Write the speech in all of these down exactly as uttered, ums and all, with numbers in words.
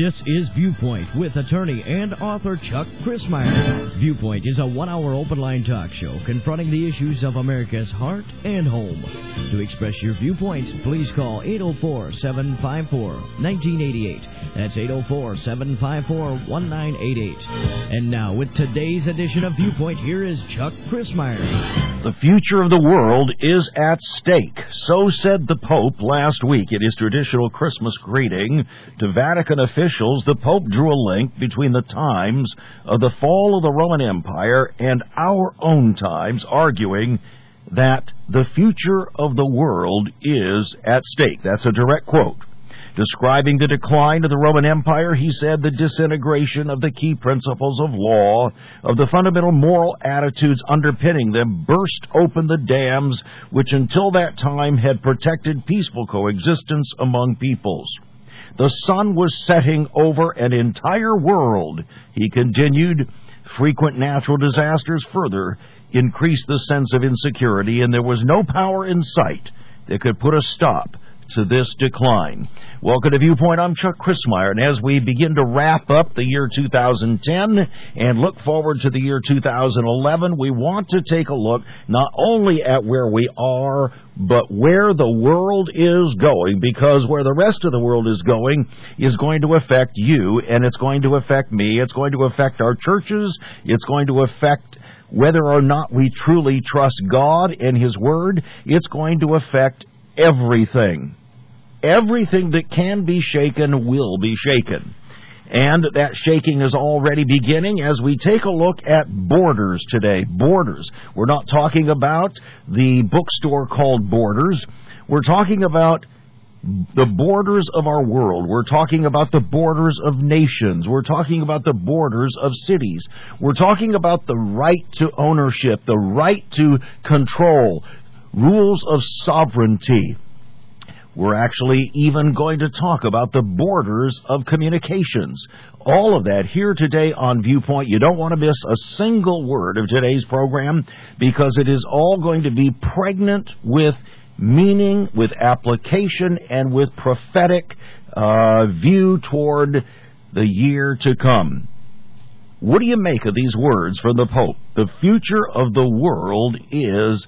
This is Viewpoint with attorney and author Chuck Crismier. Viewpoint is a one-hour open-line talk show confronting the issues of America's heart and home. To express your viewpoints, please call eight oh four, seven five four, one nine eight eight. That's eight oh four, seven five four, one nine eight eight. And now, with today's edition of Viewpoint, here is Chuck Crismier. The future of the world is at stake. So said the Pope last week in his traditional Christmas greeting to Vatican officials. The Pope drew a link between the times of the fall of the Roman Empire and our own times, arguing that the future of the world is at stake. That's a direct quote. Describing the decline of the Roman Empire, he said the disintegration of the key principles of law, of the fundamental moral attitudes underpinning them, burst open the dams which until that time had protected peaceful coexistence among peoples. The sun was setting over an entire world, he continued. Frequent natural disasters further increased the sense of insecurity, and there was no power in sight that could put a stop to this decline. Welcome to Viewpoint. I'm Chuck Crismier, and as we begin to wrap up the year two thousand ten and look forward to the year two thousand eleven, we want to take a look not only at where we are, but where the world is going, because where the rest of the world is going is going to affect you, and it's going to affect me. It's going to affect our churches. It's going to affect whether or not we truly trust God and His Word. It's going to affect everything. Everything that can be shaken will be shaken. And that shaking is already beginning as we take a look at Borders today. Borders. We're not talking about the bookstore called Borders. We're talking about the borders of our world. We're talking about the borders of nations. We're talking about the borders of cities. We're talking about the right to ownership, the right to control, rules of sovereignty. We're actually even going to talk about the borders of communications. All of that here today on Viewpoint. You don't want to miss a single word of today's program, because it is all going to be pregnant with meaning, with application, and with prophetic uh, view toward the year to come. What do you make of these words from the Pope? The future of the world is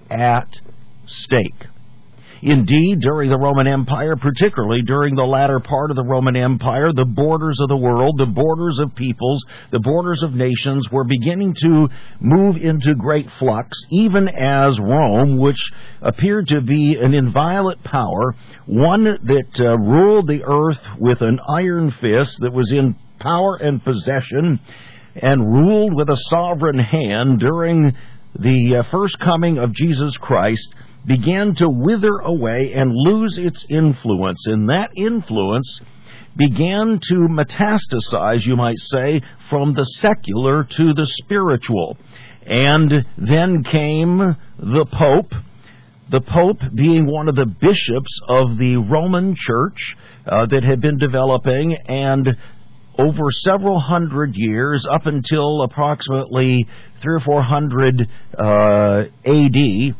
at stake. Indeed, during the Roman Empire, particularly during the latter part of the Roman Empire, the borders of the world, the borders of peoples, the borders of nations were beginning to move into great flux, even as Rome, which appeared to be an inviolate power, one that uh, ruled the earth with an iron fist, that was in power and possession, and ruled with a sovereign hand during the uh, first coming of Jesus Christ, began to wither away and lose its influence. And that influence began to metastasize, you might say, from the secular to the spiritual. And then came the Pope, the Pope being one of the bishops of the Roman Church uh, that had been developing, and over several hundred years, up until approximately three or four hundred uh, A D,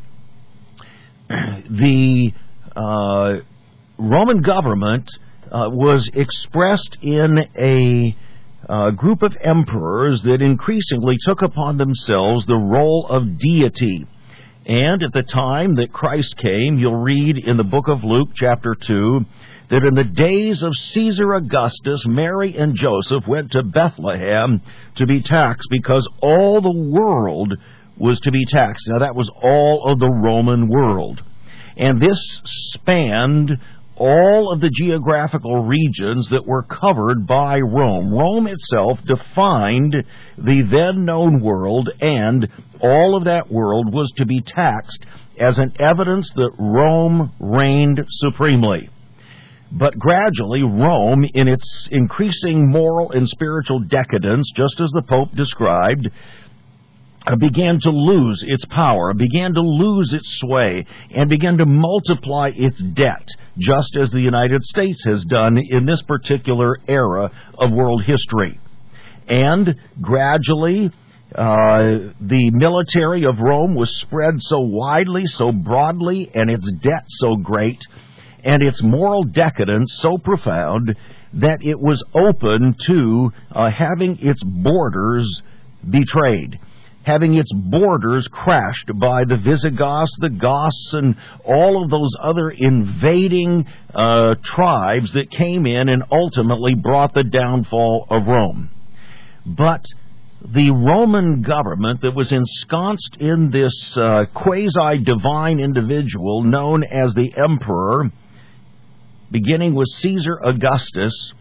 the uh, Roman government uh, was expressed in a uh, group of emperors that increasingly took upon themselves the role of deity. And at the time that Christ came, you'll read in the book of Luke, chapter two, that in the days of Caesar Augustus, Mary and Joseph went to Bethlehem to be taxed, because all the world was to be taxed. Now, that was all of the Roman world. And this spanned all of the geographical regions that were covered by Rome. Rome itself defined the then-known world, and all of that world was to be taxed as an evidence that Rome reigned supremely. But gradually, Rome, in its increasing moral and spiritual decadence, just as the Pope described, Uh, began to lose its power, began to lose its sway, and began to multiply its debt, just as the United States has done in this particular era of world history. And gradually, uh, the military of Rome was spread so widely, so broadly, and its debt so great, and its moral decadence so profound, that it was open to uh, having its borders betrayed, having its borders crashed by the Visigoths, the Goths, and all of those other invading uh, tribes that came in and ultimately brought the downfall of Rome. But the Roman government that was ensconced in this uh, quasi-divine individual known as the emperor, beginning with Caesar Augustus,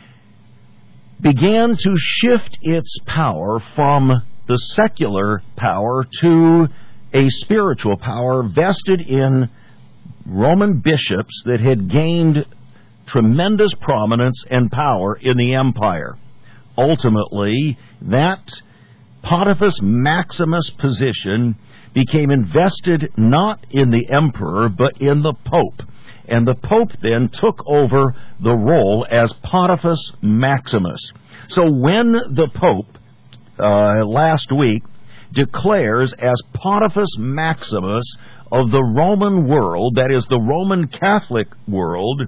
began to shift its power from the secular power to a spiritual power vested in Roman bishops that had gained tremendous prominence and power in the empire. Ultimately, that Pontifex Maximus position became invested not in the emperor, but in the pope. And the pope then took over the role as Pontifex Maximus. So when the pope, uh, last week, declares as Pontifex Maximus of the Roman world, that is the Roman Catholic world,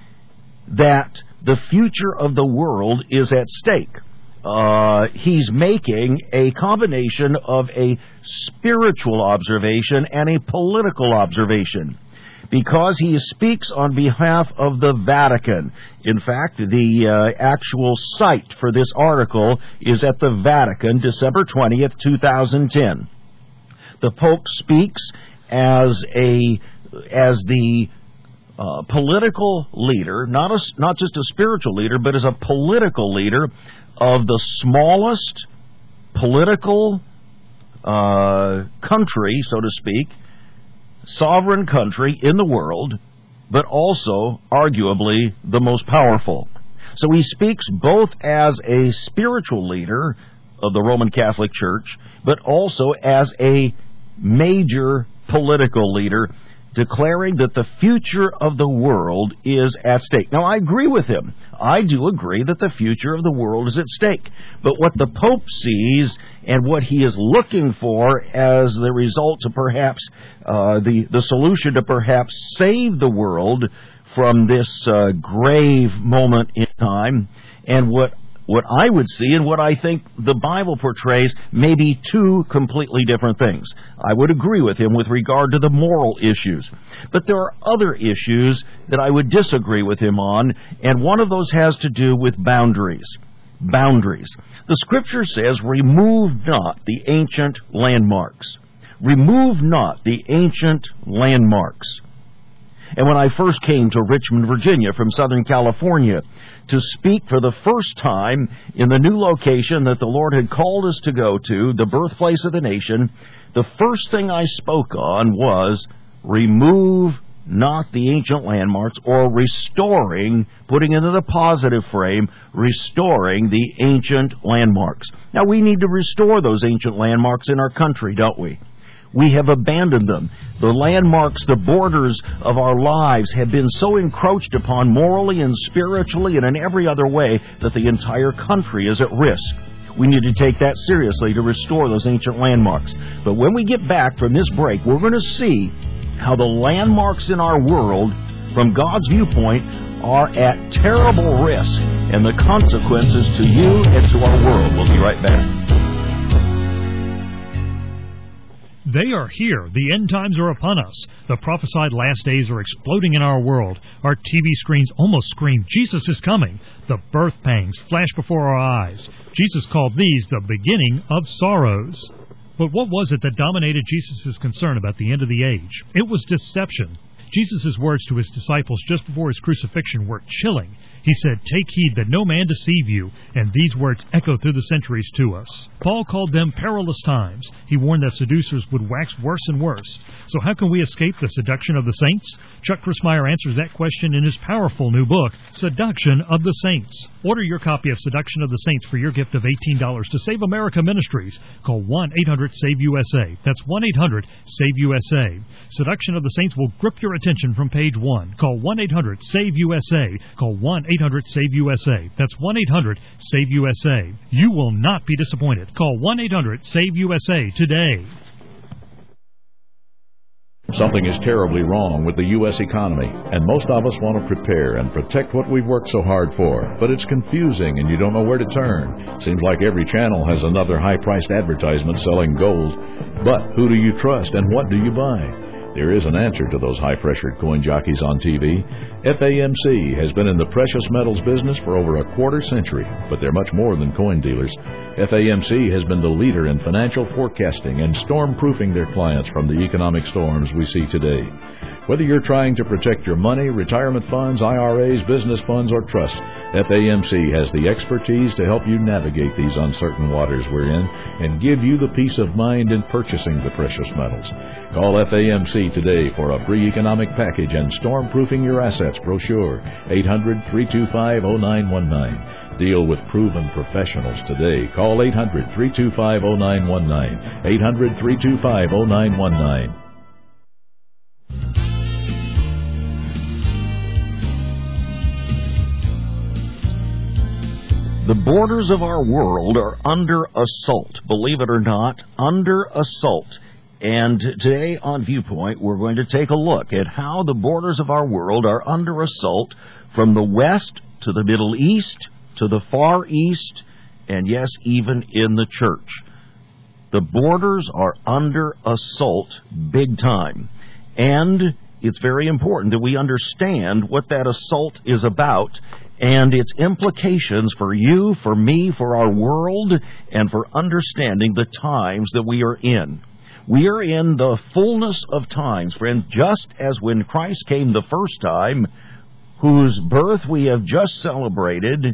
that the future of the world is at stake. Uh, he's making a combination of a spiritual observation and a political observation, because he speaks on behalf of the Vatican. In fact, the uh, actual site for this article is at the Vatican, December twentieth, two thousand ten. The Pope speaks as a as the uh, political leader, not a, not just a spiritual leader, but as a political leader of the smallest political uh, country, so to speak, sovereign country in the world, but also arguably the most powerful. So he speaks both as a spiritual leader of the Roman Catholic Church, but also as a major political leader, declaring that the future of the world is at stake. Now, I agree with him. I do agree that the future of the world is at stake. But what the Pope sees and what he is looking for as the result to perhaps uh, the, the solution to perhaps save the world from this uh, grave moment in time, and what What I would see and what I think the Bible portrays may be two completely different things. I would agree with him with regard to the moral issues. But there are other issues that I would disagree with him on, and one of those has to do with boundaries. Boundaries. The Scripture says, "Remove not the ancient landmarks." Remove not the ancient landmarks. And when I first came to Richmond, Virginia from Southern California to speak for the first time in the new location that the Lord had called us to go to, the birthplace of the nation, the first thing I spoke on was remove not the ancient landmarks, or restoring, putting into the positive frame, restoring the ancient landmarks. Now, we need to restore those ancient landmarks in our country, don't we? We have abandoned them. The landmarks, the borders of our lives have been so encroached upon morally and spiritually and in every other way that the entire country is at risk. We need to take that seriously to restore those ancient landmarks. But when we get back from this break, we're going to see how the landmarks in our world, from God's viewpoint, are at terrible risk, and the consequences to you and to our world. We'll be right back. They are here. The end times are upon us. The prophesied last days are exploding in our world. Our T V screens almost scream, Jesus is coming. The birth pangs flash before our eyes. Jesus called these the beginning of sorrows. But what was it that dominated Jesus' concern about the end of the age? It was deception. Jesus' words to his disciples just before his crucifixion were chilling. He said, "Take heed that no man deceive you," and these words echo through the centuries to us. Paul called them perilous times. He warned that seducers would wax worse and worse. So how can we escape the seduction of the saints? Chuck Crismier answers that question in his powerful new book, Seduction of the Saints. Order your copy of Seduction of the Saints for your gift of eighteen dollars to Save America Ministries. Call one eight hundred save U S A. That's one eight hundred save U S A. Seduction of the Saints will grip your attention from page one. Call one eight hundred save U S A. Call one eight hundred save U S A. That's one eight hundred save U S A. You will not be disappointed. Call one eight hundred save U S A today. Something is terribly wrong with the U S economy, and most of us want to prepare and protect what we've worked so hard for. But it's confusing, and you don't know where to turn. Seems like every channel has another high-priced advertisement selling gold. But who do you trust, and what do you buy? There is an answer to those high-pressured coin jockeys on T V. F A M C has been in the precious metals business for over a quarter century, but they're much more than coin dealers. F A M C has been the leader in financial forecasting and storm-proofing their clients from the economic storms we see today. Whether you're trying to protect your money, retirement funds, I R As, business funds, or trust, F A M C has the expertise to help you navigate these uncertain waters we're in and give you the peace of mind in purchasing the precious metals. Call F A M C today for a free economic package and storm-proofing your assets brochure. eight hundred, three two five, oh nine one nine. Deal with proven professionals today. Call eight hundred, three two five, oh nine one nine. eight hundred, three two five, oh nine one nine. The borders of our world are under assault, believe it or not, under assault. And today on Viewpoint, we're going to take a look at how the borders of our world are under assault from the West to the Middle East to the Far East, and yes, even in the church. The borders are under assault big time. And it's very important that we understand what that assault is about and its implications for you, for me, for our world, and for understanding the times that we are in. We are in the fullness of times, friend, just as when Christ came the first time, whose birth we have just celebrated,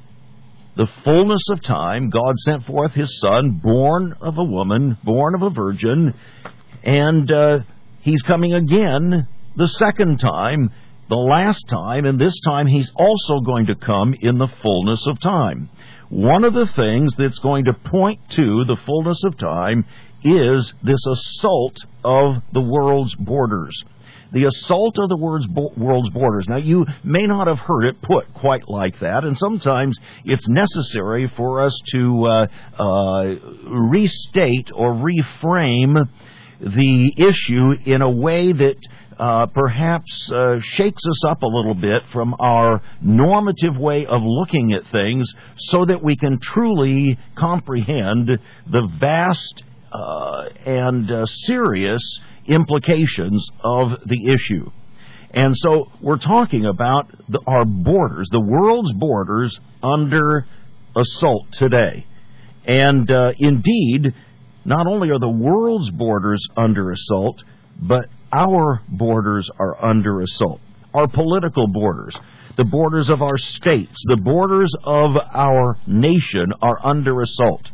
the fullness of time, God sent forth His Son, born of a woman, born of a virgin, and uh, He's coming again the second time, the last time, and this time He's also going to come in the fullness of time. One of the things that's going to point to the fullness of time is this assault of the world's borders. The assault of the world's, bo- world's borders. Now, you may not have heard it put quite like that, and sometimes it's necessary for us to uh, uh, restate or reframe the issue in a way that Uh, perhaps uh, shakes us up a little bit from our normative way of looking at things so that we can truly comprehend the vast uh, and uh, serious implications of the issue. And so we're talking about the, our borders, the world's borders under assault today. And uh, indeed, not only are the world's borders under assault, but our borders are under assault. Our political borders, the borders of our states, the borders of our nation are under assault.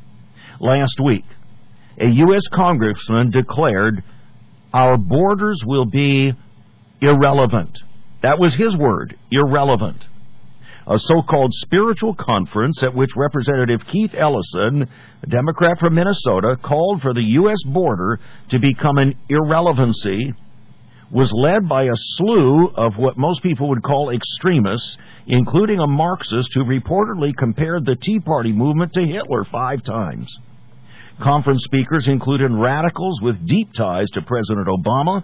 Last week, a U S congressman declared our borders will be irrelevant. That was his word, irrelevant. A so-called spiritual conference at which Representative Keith Ellison, a Democrat from Minnesota, called for the U S border to become an irrelevancy, was led by a slew of what most people would call extremists, including a Marxist who reportedly compared the Tea Party movement to Hitler five times. Conference speakers included radicals with deep ties to President Obama.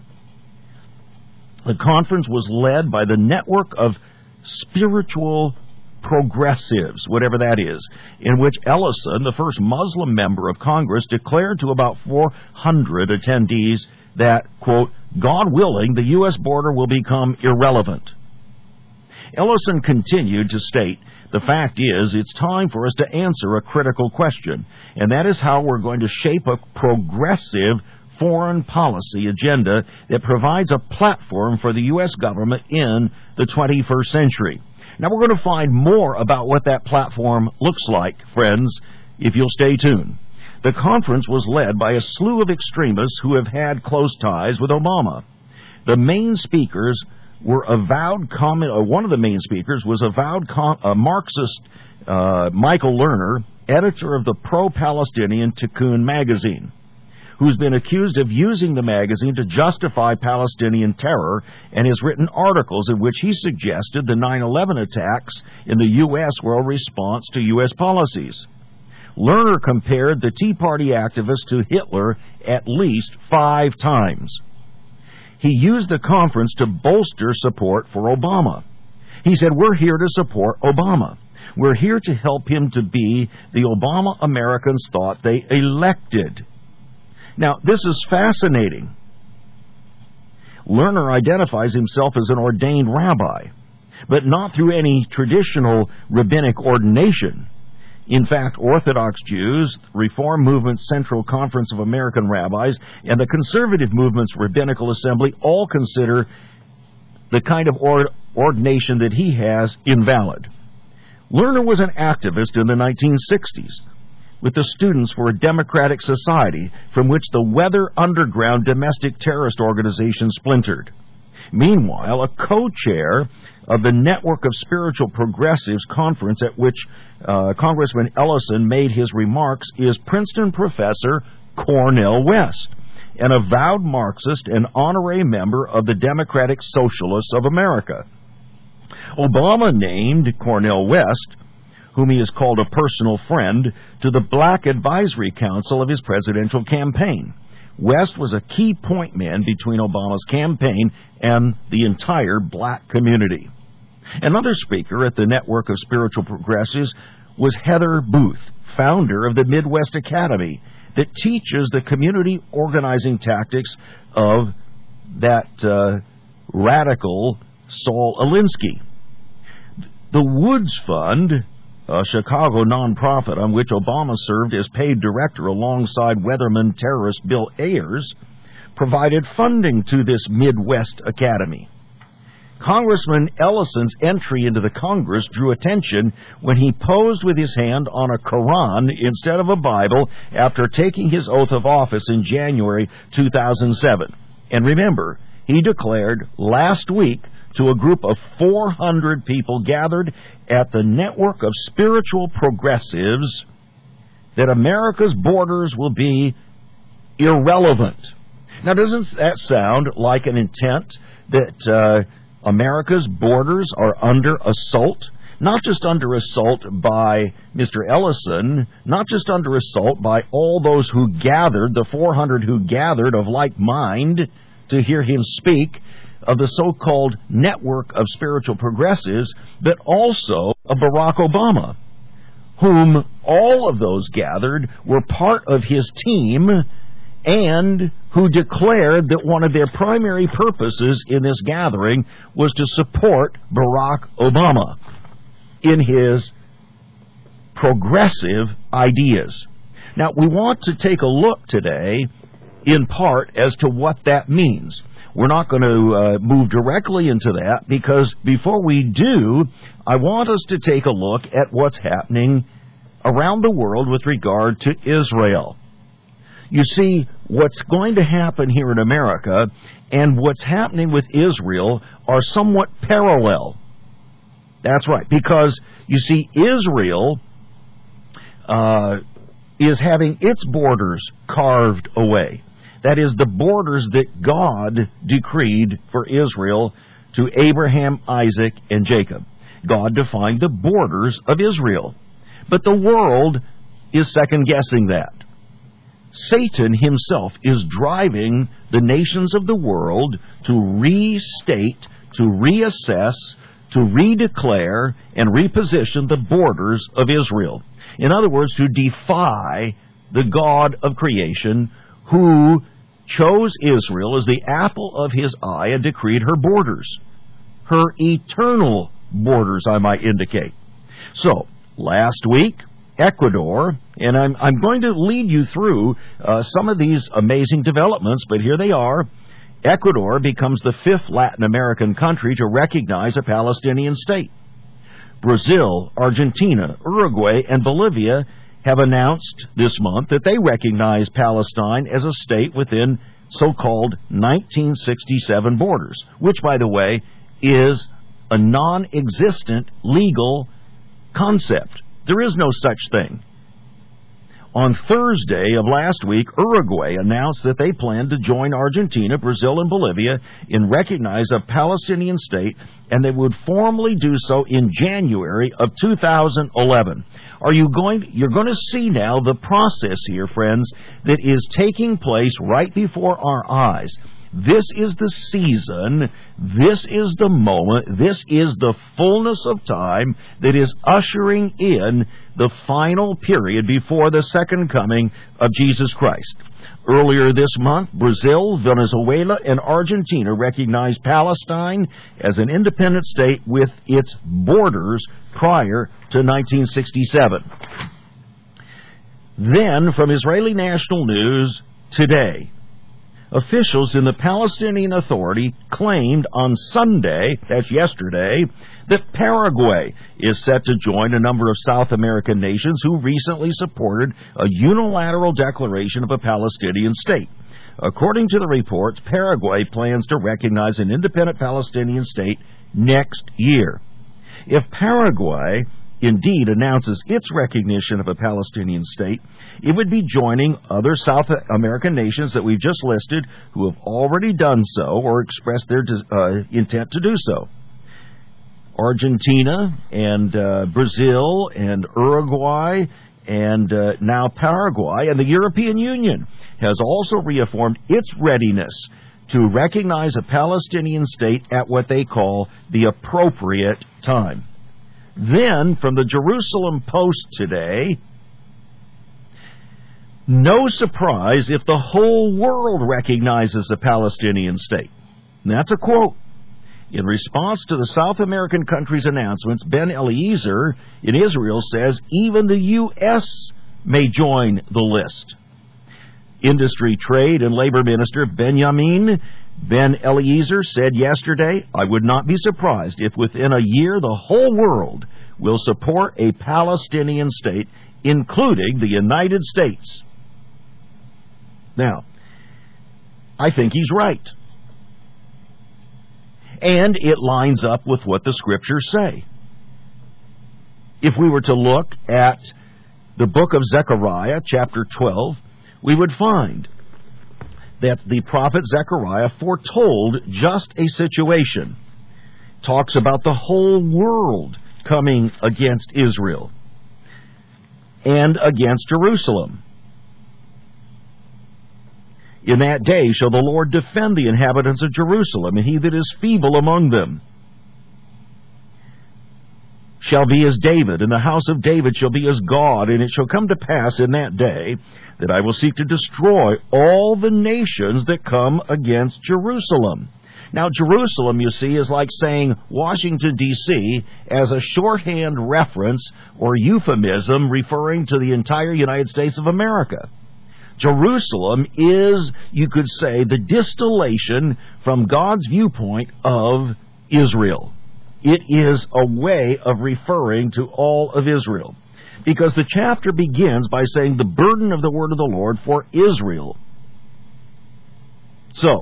The conference was led by the network of spiritual progressives, whatever that is, in which Ellison, the first Muslim member of Congress, declared to about four hundred attendees that, quote, God willing, the U S border will become irrelevant. Ellison continued to state, the fact is, it's time for us to answer a critical question, and that is how we're going to shape a progressive foreign policy agenda that provides a platform for the U S government in the twenty-first century. Now, we're going to find more about what that platform looks like, friends, if you'll stay tuned. The conference was led by a slew of extremists who have had close ties with Obama. The main speakers were avowed, comment, uh, one of the main speakers was avowed com- uh, Marxist uh, Michael Lerner, editor of the pro-Palestinian Tikkun magazine, who's been accused of using the magazine to justify Palestinian terror, and has written articles in which he suggested the nine eleven attacks in the U S were a response to U S policies. Lerner compared the Tea Party activists to Hitler at least five times. he used the conference to bolster support for Obama. He said, "We're here to support Obama. We're here to help him to be the Obama Americans thought they elected." Now, this is fascinating. Lerner identifies himself as an ordained rabbi, but not through any traditional rabbinic ordination. In fact, Orthodox Jews, Reform Movement's Central Conference of American Rabbis, and the Conservative Movement's Rabbinical Assembly all consider the kind of or- ordination that he has invalid. Lerner was an activist in the nineteen sixties with the Students for a Democratic Society, from which the Weather Underground domestic terrorist organization splintered. Meanwhile, a co-chair of the Network of Spiritual Progressives conference at which uh, Congressman Ellison made his remarks is Princeton professor Cornel West, an avowed Marxist and honorary member of the Democratic Socialists of America. Obama named Cornel West, whom he has called a personal friend, to the Black Advisory Council of his presidential campaign. West was a key point man between Obama's campaign and the entire black community. Another speaker at the Network of Spiritual Progressives was Heather Booth, founder of the Midwest Academy, that teaches the community organizing tactics of that uh, radical Saul Alinsky. The Woods Fund, a Chicago nonprofit on which Obama served as paid director alongside weatherman terrorist Bill Ayers, provided funding to this Midwest Academy. Congressman Ellison's entry into the Congress drew attention when he posed with his hand on a Quran instead of a Bible after taking his oath of office in January two thousand seven. And remember, he declared last week to a group of four hundred people gathered at the Network of Spiritual Progressives that America's borders will be irrelevant. Now, doesn't that sound like an intent that uh, America's borders are under assault? Not just under assault by Mister Ellison, not just under assault by all those who gathered, the four hundred who gathered of like mind to hear him speak, of the so-called Network of Spiritual Progressives, but also of Barack Obama, whom all of those gathered were part of his team and who declared that one of their primary purposes in this gathering was to support Barack Obama in his progressive ideas. Now, we want to take a look today in part as to what that means. We're not going to uh, move directly into that because before we do, I want us to take a look at what's happening around the world with regard to Israel. You see, what's going to happen here in America and what's happening with Israel are somewhat parallel. That's right, because you see, Israel uh, is having its borders carved away. That is, the borders that God decreed for Israel to Abraham, Isaac, and Jacob. God defined the borders of Israel. But the world is second-guessing that. Satan himself is driving the nations of the world to restate, to reassess, to redeclare, and reposition the borders of Israel. In other words, to defy the God of creation who chose Israel as the apple of his eye and decreed her borders. Her eternal borders, I might indicate. So, last week, Ecuador, and I'm, I'm going to lead you through uh, some of these amazing developments, but here they are. Ecuador becomes the fifth Latin American country to recognize a Palestinian state. Brazil, Argentina, Uruguay, and Bolivia have announced this month that they recognize Palestine as a state within so-called nineteen sixty-seven borders, which, by the way, is a non-existent legal concept. There is no such thing. On Thursday of last week, Uruguay announced that they plan to join Argentina, Brazil, and Bolivia in recognize a Palestinian state, and they would formally do so in January of two thousand eleven. Are you going? You're going to see now the process here, friends, that is taking place right before our eyes. This is the season, this is the moment, this is the fullness of time that is ushering in the final period before the second coming of Jesus Christ. Earlier this month, Brazil, Venezuela, and Argentina recognized Palestine as an independent state with its borders prior to nineteen sixty-seven. Then, from Israeli National News today, officials in the Palestinian Authority claimed on Sunday, that's yesterday, that Paraguay is set to join a number of South American nations who recently supported a unilateral declaration of a Palestinian state. According to the reports, Paraguay plans to recognize an independent Palestinian state next year. If Paraguay indeed announces its recognition of a Palestinian state, it would be joining other South American nations that we've just listed who have already done so or expressed their uh, intent to do so. Argentina and uh, Brazil and Uruguay and uh, now Paraguay and the European Union has also reaffirmed its readiness to recognize a Palestinian state at what they call the appropriate time. Then, from the Jerusalem Post today, no surprise if the whole world recognizes a Palestinian state. And that's a quote. In response to the South American country's announcements, Ben Eliezer in Israel says even the U S may join the list. Industry, Trade, and Labor Minister Benjamin Ben Eliezer said yesterday, I would not be surprised if within a year the whole world will support a Palestinian state, including the United States. Now, I think he's right. And it lines up with what the Scriptures say. If we were to look at the book of Zechariah, chapter twelve, we would find that the prophet Zechariah foretold just a situation. Talks about the whole world coming against Israel and against Jerusalem. In that day shall the Lord defend the inhabitants of Jerusalem, and he that is feeble among them shall be as David, and the house of David shall be as God. And it shall come to pass in that day that I will seek to destroy all the nations that come against Jerusalem. Now, Jerusalem, you see, is like saying Washington, D C as a shorthand reference or euphemism referring to the entire United States of America. Jerusalem is, you could say, the distillation from God's viewpoint of Israel. It is a way of referring to all of Israel. Because the chapter begins by saying the burden of the word of the Lord for Israel. So,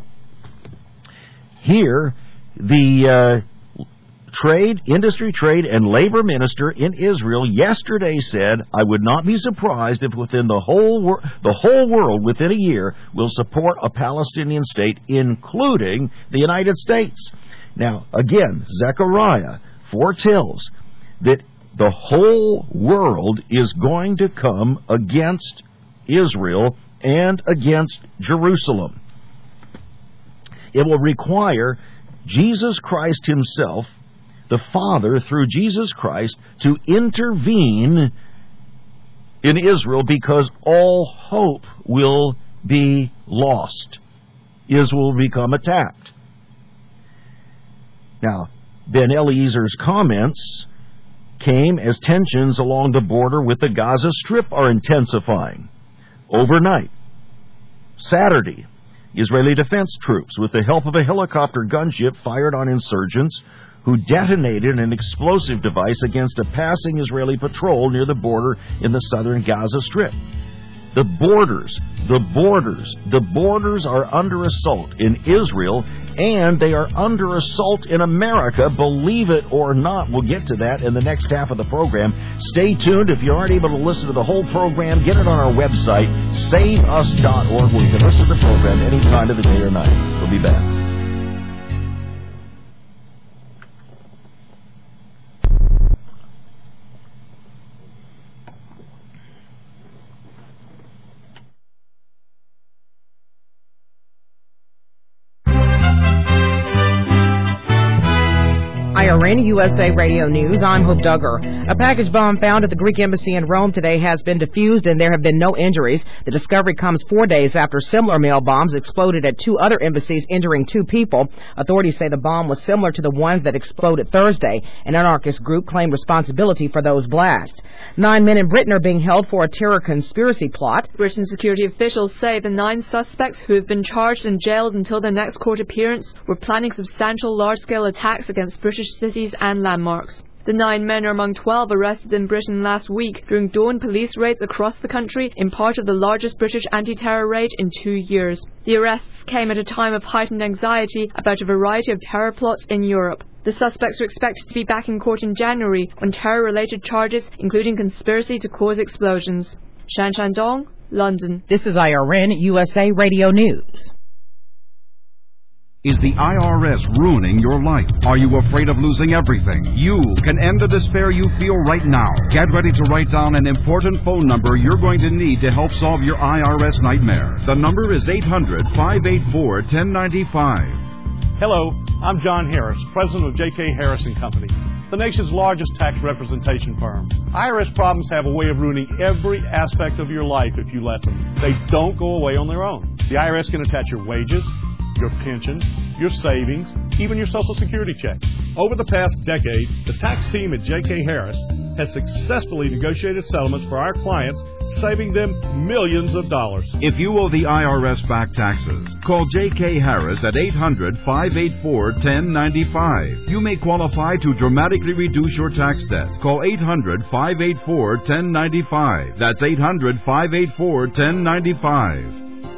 here, the uh, Trade, Industry, Trade, and Labor Minister in Israel yesterday said, I would not be surprised if within the whole, wor- the whole world within a year will support a Palestinian state, including the United States. Now, again, Zechariah foretells that the whole world is going to come against Israel and against Jerusalem. It will require Jesus Christ himself, the Father, through Jesus Christ, to intervene in Israel because all hope will be lost. Israel will become attacked. Now, Ben Eliezer's comments came as tensions along the border with the Gaza Strip are intensifying. Overnight, Saturday, Israeli defense troops, with the help of a helicopter gunship, fired on insurgents who detonated an explosive device against a passing Israeli patrol near the border in the southern Gaza Strip. The borders, the borders, the borders are under assault in Israel, and they are under assault in America, believe it or not. We'll get to that in the next half of the program. Stay tuned. If you aren't able to listen to the whole program, get it on our website, save us dot org, where you can listen to the program any time of the day or night. We'll be back. I R N U S A Radio News. I'm Hope Duggar. A package bomb found at the Greek embassy in Rome today has been defused and there have been no injuries. The discovery comes four days after similar mail bombs exploded at two other embassies, injuring two people. Authorities say the bomb was similar to the ones that exploded Thursday. An anarchist group claimed responsibility for those blasts. Nine men in Britain are being held for a terror conspiracy plot. British security officials say the nine suspects who have been charged and jailed until their next court appearance were planning substantial large-scale attacks against British cities and landmarks. The nine men are among twelve arrested in Britain last week during dawn police raids across the country in part of the largest British anti-terror raid in two years. The arrests came at a time of heightened anxiety about a variety of terror plots in Europe. The suspects are expected to be back in court in January on terror-related charges, including conspiracy to cause explosions. Shan Shandong, London. This is I R N U S A Radio News. Is the I R S ruining your life? Are you afraid of losing everything? You can end the despair you feel right now. Get ready to write down an important phone number you're going to need to help solve your I R S nightmare. The number is eight hundred, five eight four, one zero nine five. Hello, I'm John Harris, president of J K Harris and Company, the nation's largest tax representation firm. I R S problems have a way of ruining every aspect of your life if you let them. They don't go away on their own. The I R S can attach your wages, your pension, your savings, even your Social Security check. Over the past decade, the tax team at J K Harris has successfully negotiated settlements for our clients, saving them millions of dollars. If you owe the I R S back taxes, call J K Harris at eight hundred, five eight four, one zero nine five. You may qualify to dramatically reduce your tax debt. Call eight hundred, five eight four, one zero nine five. That's eight hundred, five eight four, one zero nine five.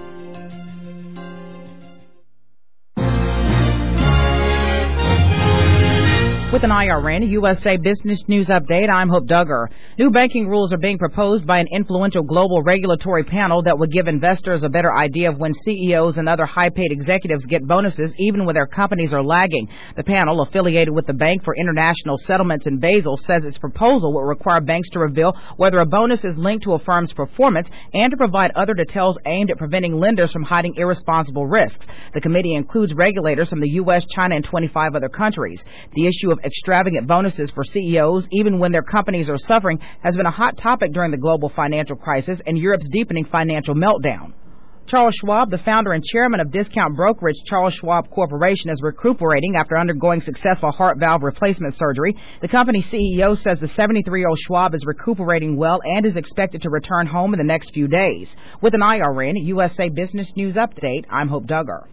With an I R N U S A Business News Update, I'm Hope Duggar. New banking rules are being proposed by an influential global regulatory panel that would give investors a better idea of when C E Os and other high-paid executives get bonuses, even when their companies are lagging. The panel, affiliated with the Bank for International Settlements in Basel, says its proposal will require banks to reveal whether a bonus is linked to a firm's performance and to provide other details aimed at preventing lenders from hiding irresponsible risks. The committee includes regulators from the U S, China, and twenty-five other countries. The issue of extravagant bonuses for C E Os, even when their companies are suffering, has been a hot topic during the global financial crisis and Europe's deepening financial meltdown. Charles Schwab, the founder and chairman of discount brokerage Charles Schwab Corporation, is recuperating after undergoing successful heart valve replacement surgery. The company's C E O says the seventy-three-year-old Schwab is recuperating well and is expected to return home in the next few days. With an I R N U S A Business News Update, I'm Hope Duggar.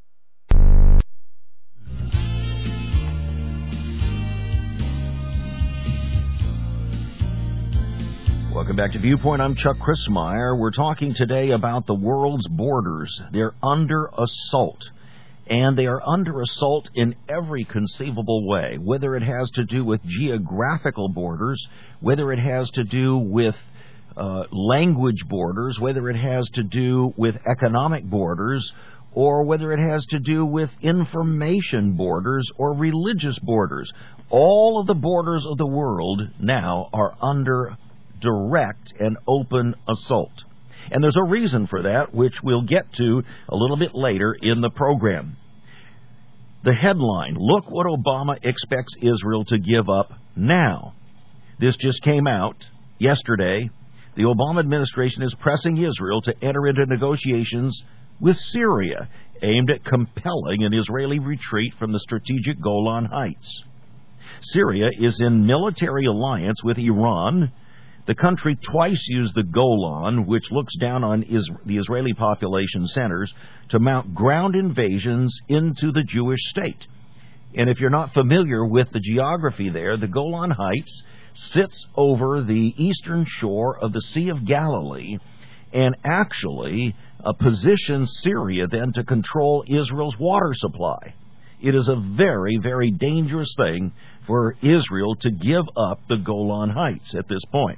Welcome back to Viewpoint. I'm Chuck Chrismeyer. We're talking today about the world's borders. They're under assault. And they are under assault in every conceivable way, whether it has to do with geographical borders, whether it has to do with uh, language borders, whether it has to do with economic borders, or whether it has to do with information borders or religious borders. All of the borders of the world now are under direct and open assault. And there's a reason for that, which we'll get to a little bit later in the program. The headline, look what Obama expects Israel to give up now. This just came out yesterday. The Obama administration is pressing Israel to enter into negotiations with Syria, aimed at compelling an Israeli retreat from the strategic Golan Heights. Syria is in military alliance with Iran. The country twice used the Golan, which looks down on is- the Israeli population centers, to mount ground invasions into the Jewish state. And if you're not familiar with the geography there, the Golan Heights sits over the eastern shore of the Sea of Galilee and actually uh, positions Syria then to control Israel's water supply. It is a very, very dangerous thing for Israel to give up the Golan Heights at this point.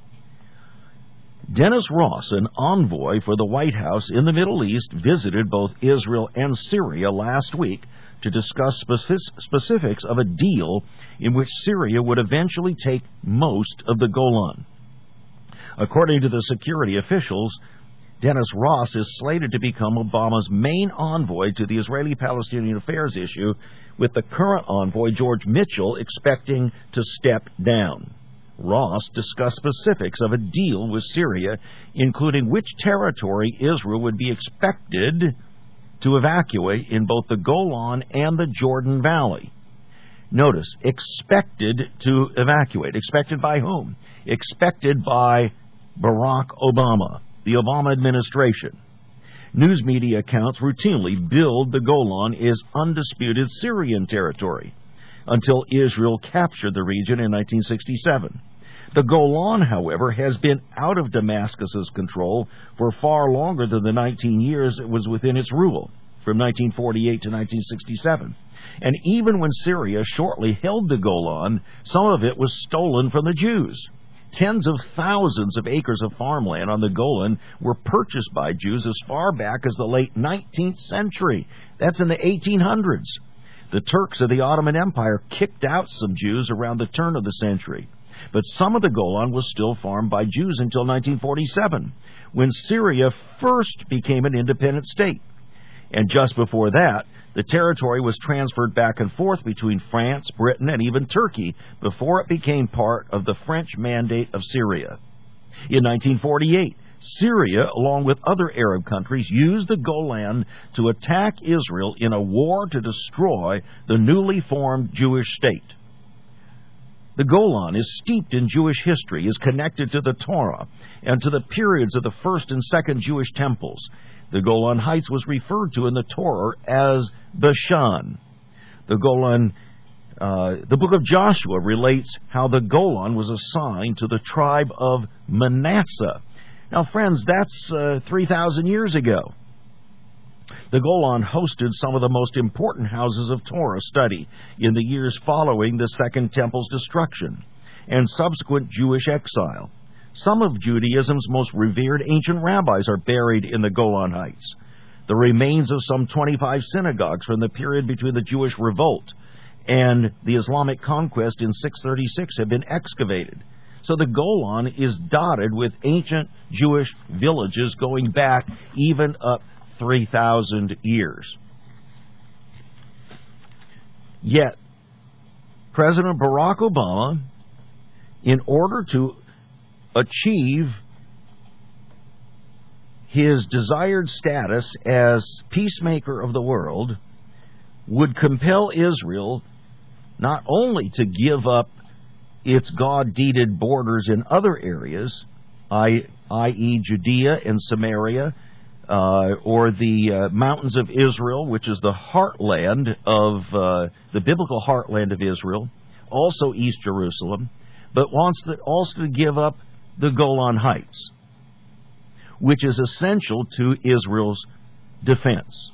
Dennis Ross, an envoy for the White House in the Middle East, visited both Israel and Syria last week to discuss specific, specifics of a deal in which Syria would eventually take most of the Golan. According to the security officials, Dennis Ross is slated to become Obama's main envoy to the Israeli-Palestinian affairs issue, with the current envoy, George Mitchell, expecting to step down. Ross discussed specifics of a deal with Syria, including which territory Israel would be expected to evacuate in both the Golan and the Jordan Valley. Notice, expected to evacuate. Expected by whom? Expected by Barack Obama, the Obama administration. News media accounts routinely billed the Golan as undisputed Syrian territory until Israel captured the region in nineteen sixty-seven. The Golan, however, has been out of Damascus's control for far longer than the nineteen years it was within its rule, from nineteen forty-eight to nineteen sixty-seven. And even when Syria shortly held the Golan, some of it was stolen from the Jews. Tens of thousands of acres of farmland on the Golan were purchased by Jews as far back as the late nineteenth century. That's in the eighteen hundreds. The Turks of the Ottoman Empire kicked out some Jews around the turn of the century. But some of the Golan was still farmed by Jews until nineteen forty-seven, when Syria first became an independent state. And just before that, the territory was transferred back and forth between France, Britain, and even Turkey before it became part of the French Mandate of Syria. In nineteen forty-eight, Syria, along with other Arab countries, used the Golan to attack Israel in a war to destroy the newly formed Jewish state. The Golan is steeped in Jewish history, is connected to the Torah, and to the periods of the first and second Jewish temples. The Golan Heights was referred to in the Torah as Bashan. The Golan, uh, the book of Joshua relates how the Golan was assigned to the tribe of Manasseh. Now, friends, that's uh, three thousand years ago. The Golan hosted some of the most important houses of Torah study in the years following the Second Temple's destruction and subsequent Jewish exile. Some of Judaism's most revered ancient rabbis are buried in the Golan Heights. The remains of some twenty-five synagogues from the period between the Jewish revolt and the Islamic conquest in six thirty-six have been excavated. So the Golan is dotted with ancient Jewish villages going back even up three thousand years. Yet, President Barack Obama, in order to achieve his desired status as peacemaker of the world, would compel Israel not only to give up its God-deeded borders in other areas, that is. Judea and Samaria, uh, or the uh, mountains of Israel, which is the heartland of uh, the biblical heartland of Israel, also East Jerusalem, but wants to also to give up the Golan Heights, which is essential to Israel's defense.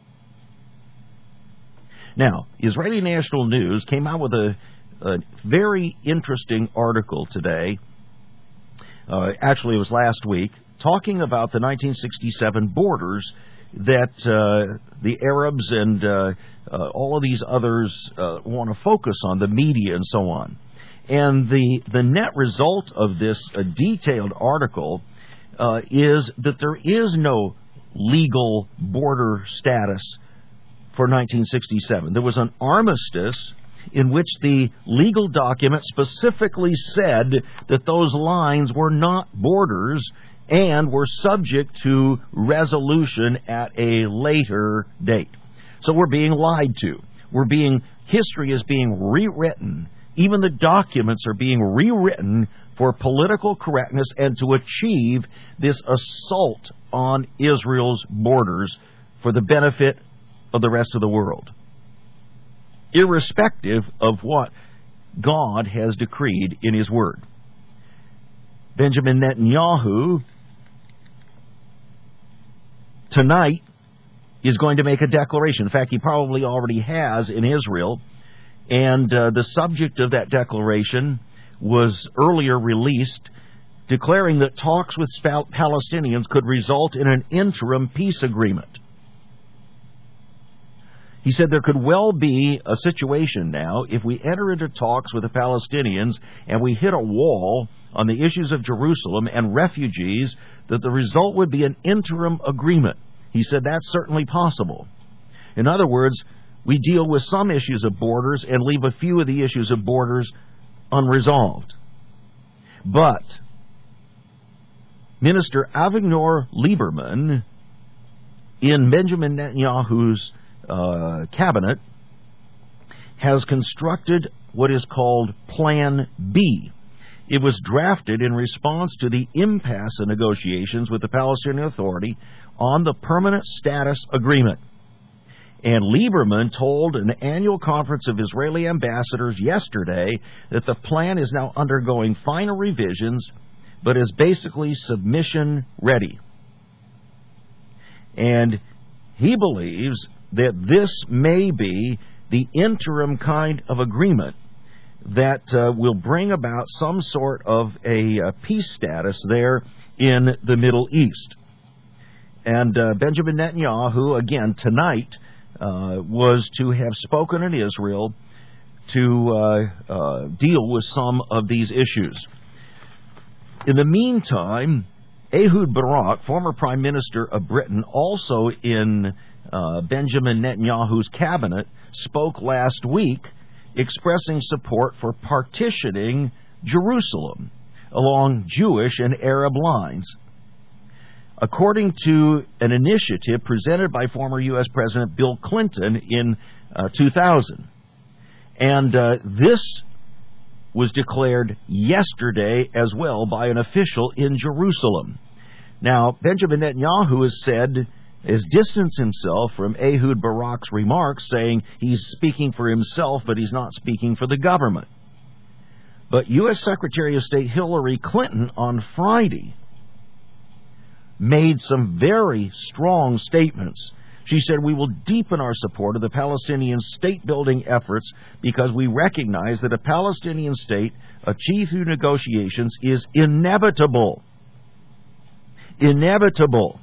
Now, Israeli National News came out with a, a very interesting article today. Uh, actually, it was last week, talking about the nineteen sixty-seven borders that uh, the Arabs and uh, uh, all of these others uh, want to focus on, the media and so on. And the, the net result of this uh, detailed article uh, is that there is no legal border status for nineteen sixty-seven. There was an armistice in which the legal document specifically said that those lines were not borders and were subject to resolution at a later date. So we're being lied to. We're being, history is being rewritten. Even the documents are being rewritten for political correctness and to achieve this assault on Israel's borders for the benefit of the rest of the world, irrespective of what God has decreed in His Word. Benjamin Netanyahu tonight is going to make a declaration. In fact, he probably already has in Israel. And uh, the subject of that declaration was earlier released, declaring that talks with Palestinians could result in an interim peace agreement. He said there could well be a situation now, if we enter into talks with the Palestinians and we hit a wall on the issues of Jerusalem and refugees, that the result would be an interim agreement. He said that's certainly possible. In other words, we deal with some issues of borders and leave a few of the issues of borders unresolved. But Minister Avigdor Lieberman, in Benjamin Netanyahu's uh, cabinet, has constructed what is called Plan B. It was drafted in response to the impasse in negotiations with the Palestinian Authority on the permanent status agreement. And Lieberman told an annual conference of Israeli ambassadors yesterday that the plan is now undergoing final revisions, but is basically submission ready. And he believes that this may be the interim kind of agreement that uh, will bring about some sort of a, a peace status there in the Middle East. And uh, Benjamin Netanyahu, again, tonight, uh, was to have spoken in Israel to uh, uh, deal with some of these issues. In the meantime, Ehud Barak, former Prime Minister of Britain, also in uh, Benjamin Netanyahu's cabinet, spoke last week expressing support for partitioning Jerusalem along Jewish and Arab lines. According to an initiative presented by former U S President Bill Clinton in uh, two thousand. And uh, this was declared yesterday as well by an official in Jerusalem. Now, Benjamin Netanyahu has said, has distanced himself from Ehud Barak's remarks, saying he's speaking for himself, but he's not speaking for the government. But U S Secretary of State Hillary Clinton on Friday made some very strong statements. She said, we will deepen our support of the Palestinian state-building efforts because we recognize that a Palestinian state achieved through negotiations is inevitable. Inevitable.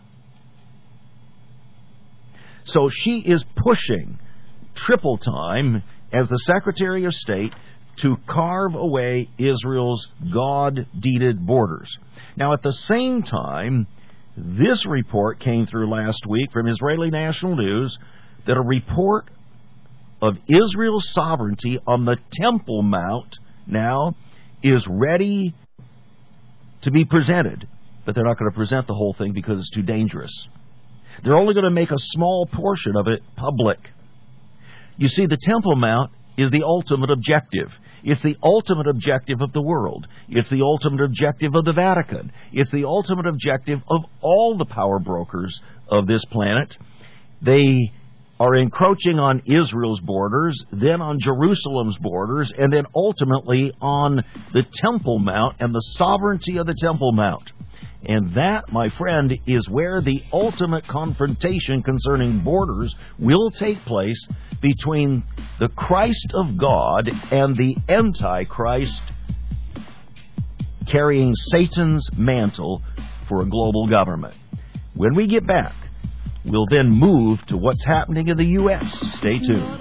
So she is pushing triple time as the Secretary of State to carve away Israel's God-deeded borders. Now, at the same time, this report came through last week from Israeli National News that a report of Israel's sovereignty on the Temple Mount now is ready to be presented. But they're not going to present the whole thing because it's too dangerous. They're only going to make a small portion of it public. You see, the Temple Mount is the ultimate objective. It's the ultimate objective of the world. It's the ultimate objective of the Vatican. It's the ultimate objective of all the power brokers of this planet. They are encroaching on Israel's borders, then on Jerusalem's borders, and then ultimately on the Temple Mount and the sovereignty of the Temple Mount. And that, my friend, is where the ultimate confrontation concerning borders will take place between the Christ of God and the Antichrist carrying Satan's mantle for a global government. When we get back, we'll then move to what's happening in the U S Stay tuned.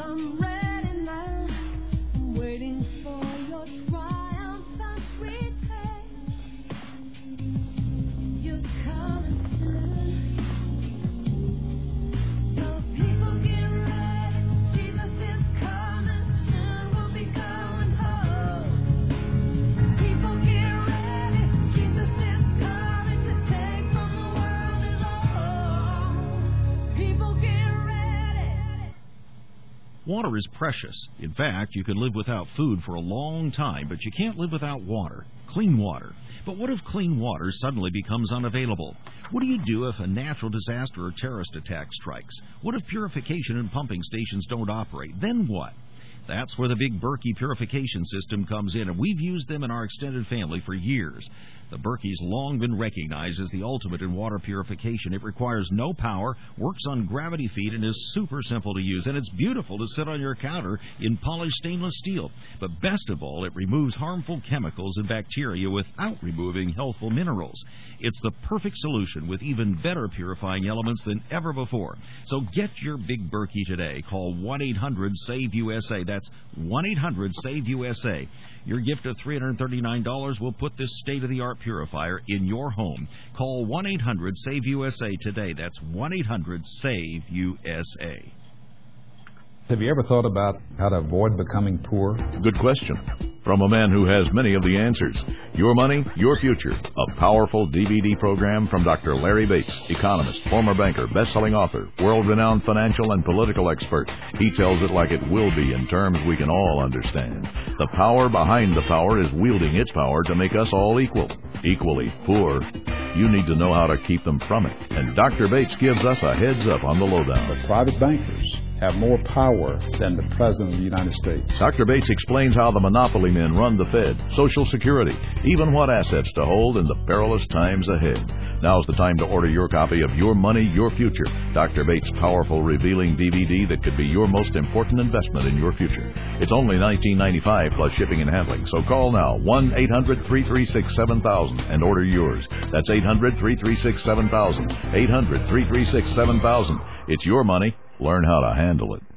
Water is precious. In fact, you can live without food for a long time, but you can't live without water. Clean water. But what if clean water suddenly becomes unavailable? What do you do if a natural disaster or terrorist attack strikes? What if purification and pumping stations don't operate? Then what? That's where the Big Berkey purification system comes in, and we've used them in our extended family for years. The Berkey's long been recognized as the ultimate in water purification. It requires no power, works on gravity feed, and is super simple to use. And it's beautiful to sit on your counter in polished stainless steel. But best of all, it removes harmful chemicals and bacteria without removing healthful minerals. It's the perfect solution with even better purifying elements than ever before. So get your Big Berkey today. Call one eight hundred save U S A. That's one eight hundred save U S A. Your gift of three hundred thirty-nine dollars will put this state-of-the-art purifier in your home. Call one eight hundred save U S A today. That's one eight hundred save U S A. Have you ever thought about how to avoid becoming poor? Good question. From a man who has many of the answers. Your Money, Your Future, a powerful D V D program from Doctor Larry Bates, economist, former banker, best-selling author, world-renowned financial and political expert. He tells it like it will be in terms we can all understand. The power behind the power is wielding its power to make us all equal, equally poor. You need to know how to keep them from it. And Doctor Bates gives us a heads up on the lowdown. The private bankers have more power than the President of the United States. Doctor Bates explains how the monopoly men run the Fed, Social Security, even what assets to hold in the perilous times ahead. Now's the time to order your copy of Your Money, Your Future, Doctor Bates' powerful, revealing D V D that could be your most important investment in your future. It's only nineteen ninety-five dollars plus shipping and handling, so call now, one eight hundred three three six seven thousand, and order yours. That's eight hundred three three six seven thousand, eight hundred three three six seven thousand. It's your money. Learn how to handle it.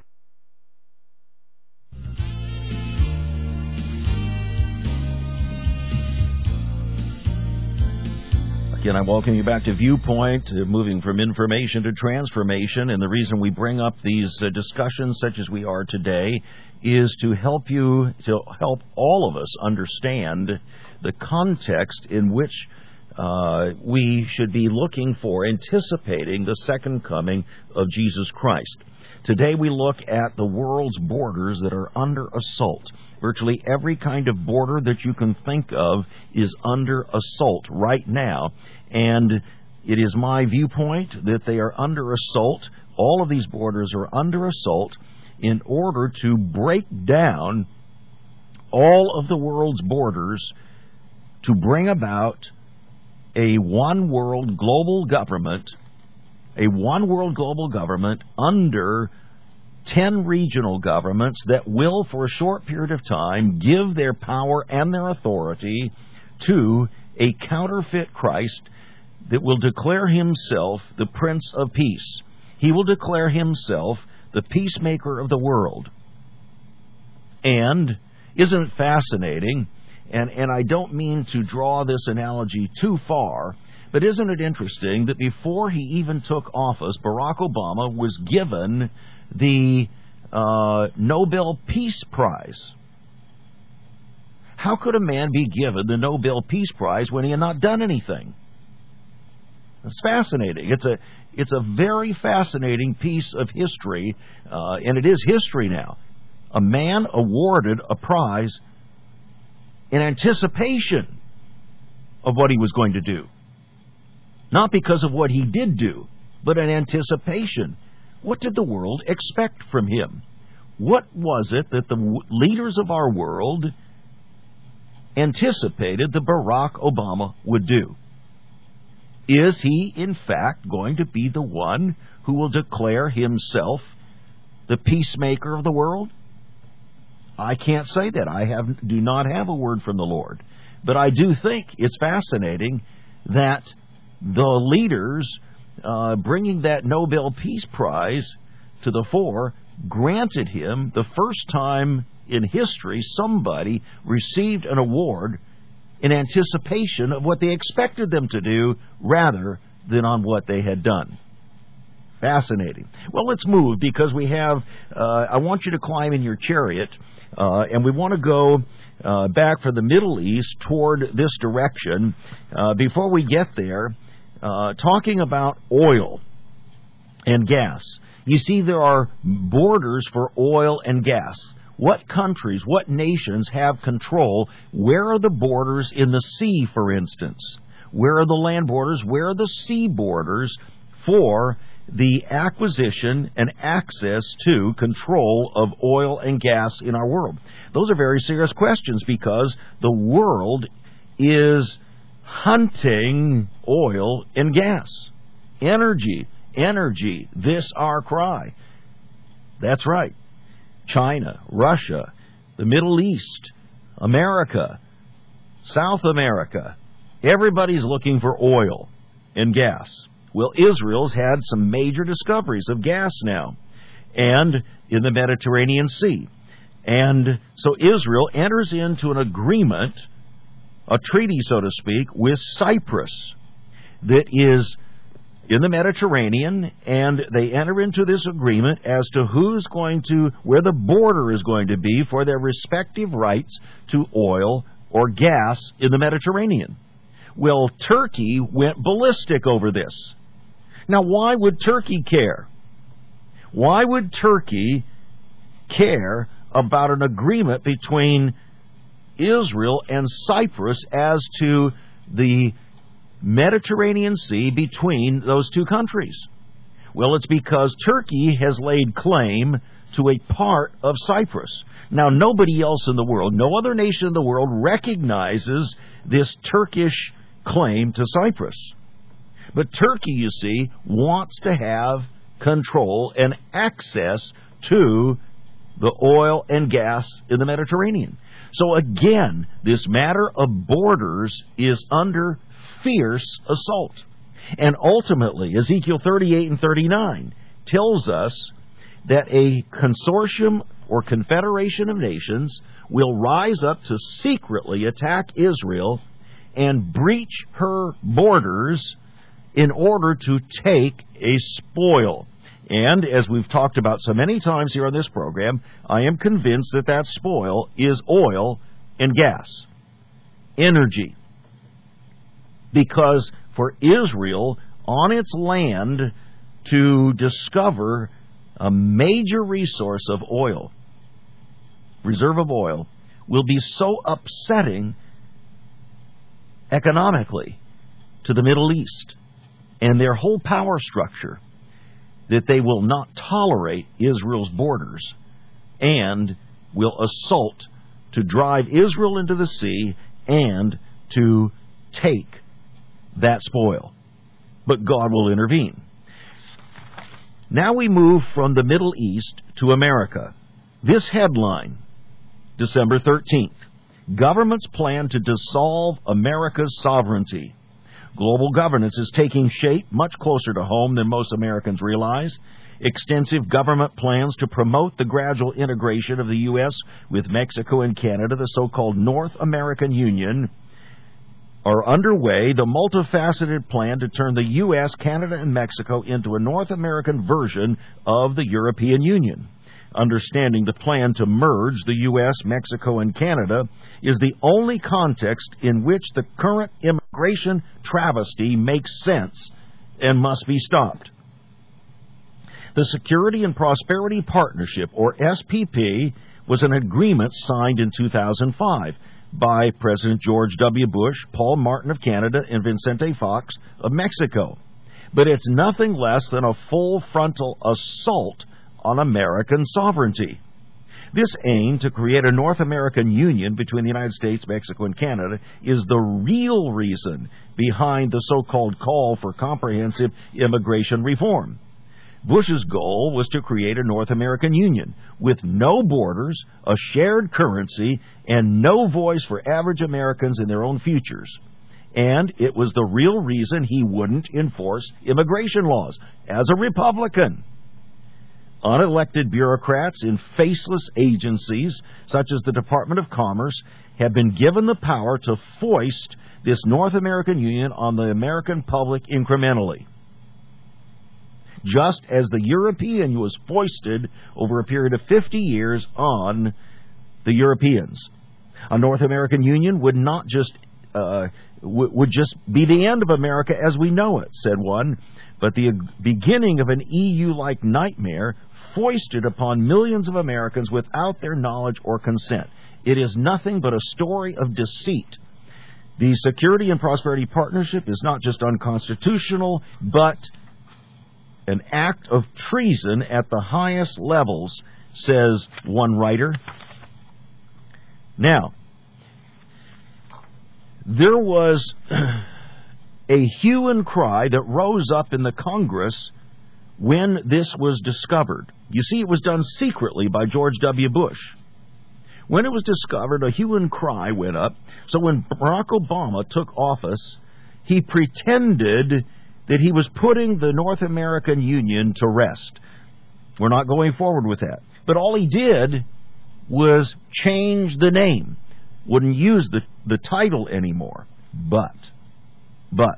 Again, I welcome you back to Viewpoint, uh, moving from information to transformation. And the reason we bring up these uh, discussions such as we are today is to help you, to help all of us understand the context in which uh, we should be looking for, anticipating the second coming of Jesus Christ. Today we look at the world's borders that are under assault. Virtually every kind of border that you can think of is under assault right now. And it is my viewpoint that they are under assault. All of these borders are under assault in order to break down all of the world's borders to bring about a one-world global government, a one-world global government under ten regional governments that will, for a short period of time, give their power and their authority to a counterfeit Christ that will declare himself the Prince of Peace. He will declare himself the peacemaker of the world. And isn't it fascinating? And, and I don't mean to draw this analogy too far, but isn't it interesting that before he even took office, Barack Obama was given the uh, Nobel Peace Prize? How could a man be given the Nobel Peace Prize when he had not done anything? It's fascinating. It's a it's a very fascinating piece of history, uh, and it is history now. A man awarded a prize in anticipation of what he was going to do. Not because of what he did do, but in anticipation. What did the world expect from him? What was it that the w- leaders of our world anticipated that Barack Obama would do? Is he, in fact, going to be the one who will declare himself the peacemaker of the world? I can't say that. I have, do not have a word from the Lord. But I do think it's fascinating that the leaders uh, bringing that Nobel Peace Prize to the fore granted him the first time in history somebody received an award in anticipation of what they expected them to do rather than on what they had done. Fascinating. Well, let's move because we have, uh, I want you to climb in your chariot, uh, and we want to go uh, back from the Middle East toward this direction. Uh, before we get there, uh, talking about oil and gas. You see, there are borders for oil and gas. What countries, what nations have control? Where are the borders in the sea, for instance? Where are the land borders? Where are the sea borders for the acquisition and access to control of oil and gas in our world? Those are very serious questions because the world is hunting oil and gas. Energy, energy, this our cry. That's right. China, Russia, the Middle East, America, South America, everybody's looking for oil and gas. Well, Israel's had some major discoveries of gas now, and in the Mediterranean Sea. And so Israel enters into an agreement, a treaty, so to speak, with Cyprus that is in the Mediterranean, and they enter into this agreement as to who's going to, where the border is going to be for their respective rights to oil or gas in the Mediterranean. Well, Turkey went ballistic over this. Now, why would Turkey care? Why would Turkey care about an agreement between Israel and Cyprus as to the Mediterranean Sea between those two countries? Well, it's because Turkey has laid claim to a part of Cyprus. Now, nobody else in the world, no other nation in the world recognizes this Turkish claim to Cyprus. But Turkey, you see, wants to have control and access to the oil and gas in the Mediterranean. So again, this matter of borders is under fierce assault. And ultimately, Ezekiel thirty-eight and thirty-nine tells us that a consortium or confederation of nations will rise up to secretly attack Israel and breach her borders in order to take a spoil. And as we've talked about so many times here on this program, I am convinced that that spoil is oil and gas, energy. Because for Israel, on its land, to discover a major resource of oil, reserve of oil, will be so upsetting economically to the Middle East and their whole power structure that they will not tolerate Israel's borders and will assault to drive Israel into the sea and to take that spoil. But God will intervene. Now we move from the Middle East to America. This headline, December thirteenth, governments plan to dissolve America's sovereignty. Global governance is taking shape much closer to home than most Americans realize. Extensive government plans to promote the gradual integration of the U S with Mexico and Canada, the so-called North American Union, are underway. The multifaceted plan to turn the U S, Canada, and Mexico into a North American version of the European Union. Understanding the plan to merge the U S, Mexico, and Canada is the only context in which the current immigration travesty makes sense and must be stopped. The Security and Prosperity Partnership, or S P P, was an agreement signed in two thousand five by President George W. Bush, Paul Martin of Canada, and Vicente Fox of Mexico. But it's nothing less than a full frontal assault on American sovereignty. This aim to create a North American Union between the United States, Mexico, and Canada is the real reason behind the so-called call for comprehensive immigration reform. Bush's goal was to create a North American Union with no borders, a shared currency, and no voice for average Americans in their own futures. And it was the real reason he wouldn't enforce immigration laws as a Republican. Unelected bureaucrats in faceless agencies, such as the Department of Commerce, have been given the power to foist this North American Union on the American public incrementally, just as the European was foisted over a period of fifty years on the Europeans. A North American Union would not just uh, w- would just be the end of America as we know it, said one, but the beginning of an E U-like nightmare foisted upon millions of Americans without their knowledge or consent. It is nothing but a story of deceit. The Security and Prosperity Partnership is not just unconstitutional, but an act of treason at the highest levels, says one writer. Now, there was a hue and cry that rose up in the Congress when this was discovered. You see, it was done secretly by George W. Bush. When it was discovered, a hue and cry went up. So when Barack Obama took office, he pretended that he was putting the North American Union to rest. We're not going forward with that. But all he did was change the name. Wouldn't use the, the title anymore. But, but,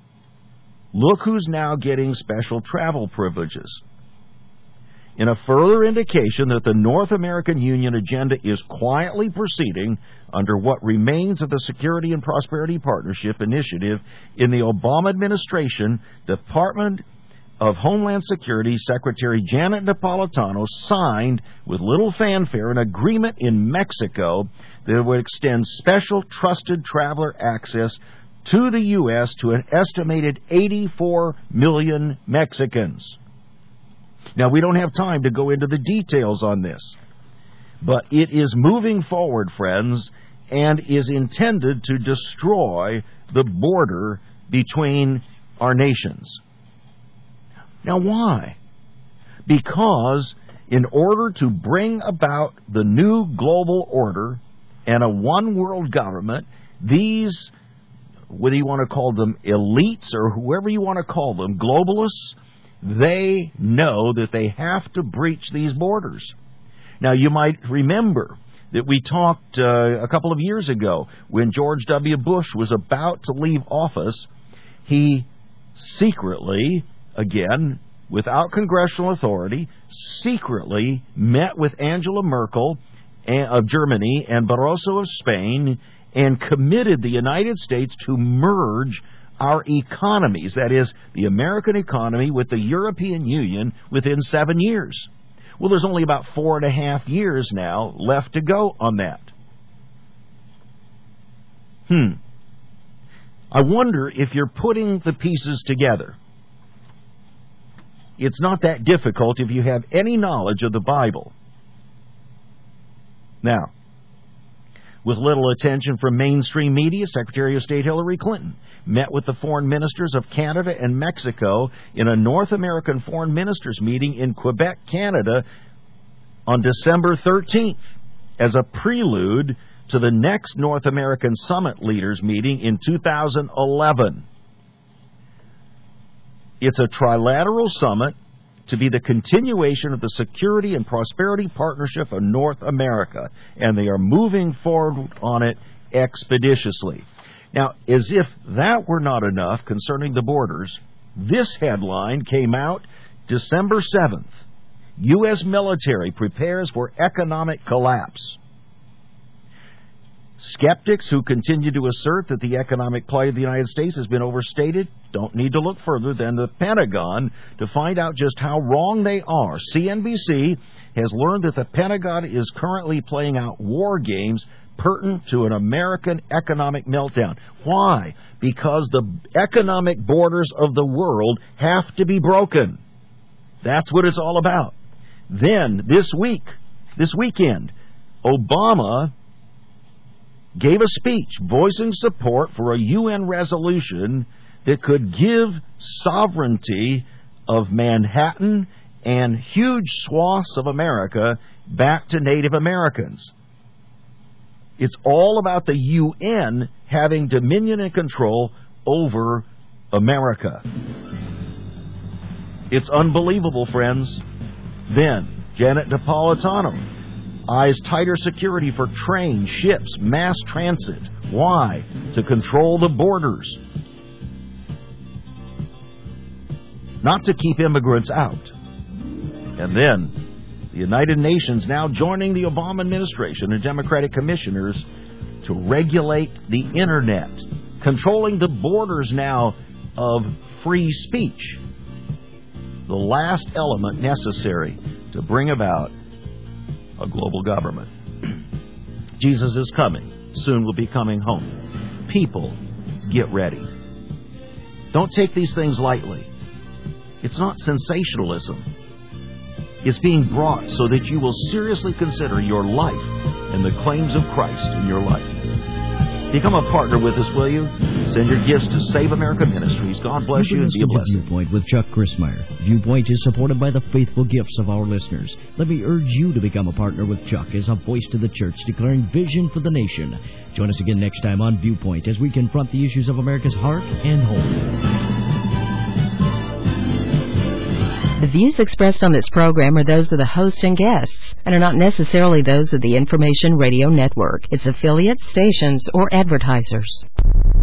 look who's now getting special travel privileges. In a further indication that the North American Union agenda is quietly proceeding under what remains of the Security and Prosperity Partnership initiative in the Obama administration, Department of Homeland Security Secretary Janet Napolitano signed with little fanfare an agreement in Mexico that would extend special trusted traveler access to the U S to an estimated eighty-four million Mexicans. Now, we don't have time to go into the details on this, but it is moving forward, friends, and is intended to destroy the border between our nations. Now, why? Because in order to bring about the new global order and a one-world government, these, whether you want to call them elites or whoever you want to call them, globalists, they know that they have to breach these borders. Now, you might remember that we talked uh, a couple of years ago when George W. Bush was about to leave office. He secretly, again, without congressional authority, secretly met with Angela Merkel of Germany and Barroso of Spain and committed the United States to merge our economies, that is, the American economy with the European Union, within seven years. Well, there's only about four and a half years now left to go on that. Hmm. I wonder if you're putting the pieces together. It's not that difficult if you have any knowledge of the Bible. Now, with little attention from mainstream media, Secretary of State Hillary Clinton met with the foreign ministers of Canada and Mexico in a North American foreign ministers meeting in Quebec, Canada on December thirteenth as a prelude to the next North American Summit Leaders meeting in two thousand eleven. It's a trilateral summit to be the continuation of the Security and Prosperity Partnership of North America, and they are moving forward on it expeditiously. Now, as if that were not enough concerning the borders, this headline came out December seventh. U S military prepares for economic collapse. Skeptics who continue to assert that the economic plight of the United States has been overstated don't need to look further than the Pentagon to find out just how wrong they are. C N B C has learned that the Pentagon is currently playing out war games pertinent to an American economic meltdown. Why? Because the economic borders of the world have to be broken. That's what it's all about. Then, this week, this weekend, Obama gave a speech voicing support for a U N resolution that could give sovereignty of Manhattan and huge swaths of America back to Native Americans. It's all about the U N having dominion and control over America. It's unbelievable, friends. Then, Janet Napolitano eyes tighter security for trains, ships, mass transit. Why? To control the borders. Not to keep immigrants out. And then, the United Nations now joining the Obama administration and Democratic commissioners to regulate the Internet, controlling the borders now of free speech. The last element necessary to bring about a global government. Jesus is coming. Soon will be coming home. People, get ready. Don't take these things lightly. It's not sensationalism. It's being brought so that you will seriously consider your life and the claims of Christ in your life. Become a partner with us, will you? Send your gifts to Save America Ministries. God bless you and be a blessing. Viewpoint with Chuck Crismier. Viewpoint is supported by the faithful gifts of our listeners. Let me urge you to become a partner with Chuck as a voice to the church declaring vision for the nation. Join us again next time on Viewpoint as we confront the issues of America's heart and home. The views expressed on this program are those of the host and guests and are not necessarily those of the Information Radio Network, its affiliates, stations, or advertisers.